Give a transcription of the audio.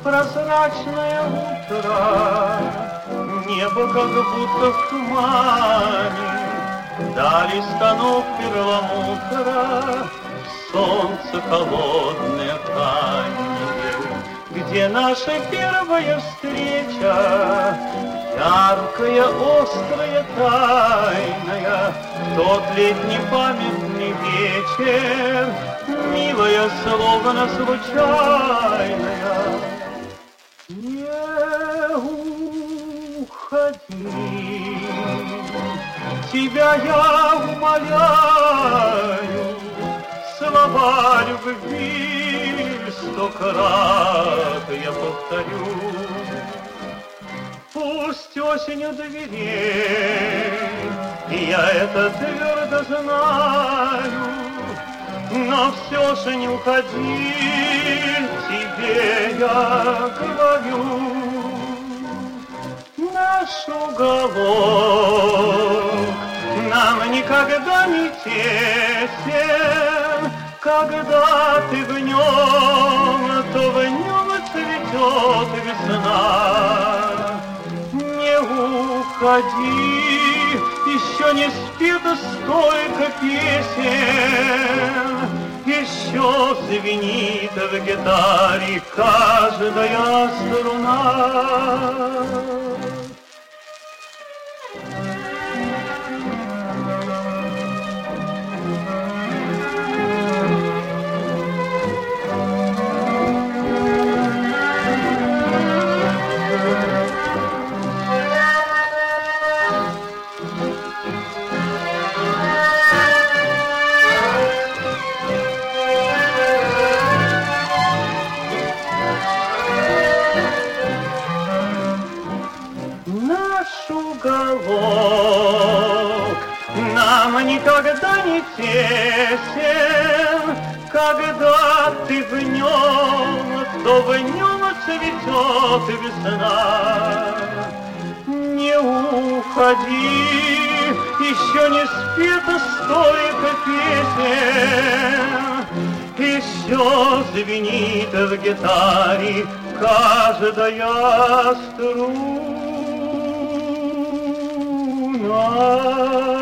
прозрачное утро, небо как будто в тумане, дали станок перламутра, солнце холодное раннее, где наша первая встреча, яркая, острая, тайная, тот летний памятный вечер, милая, словно случайная. Не уходи, тебя я умоляю, слова любви 100 крат я повторю. Пусть осень у дверей, я это твердо знаю, но все же не уходи, тебе я говорю. Наш уголок нам никогда не тесен, когда ты в нем, то в нем цветет весна. Не уходи, еще не спит столько песен, еще звенит в гитаре каждая струна. Уголок нам никогда не тесен, когда ты в нем, то в нем цветет весна. Не уходи, еще не спит столько песен, еще звенит в гитаре каждая струна.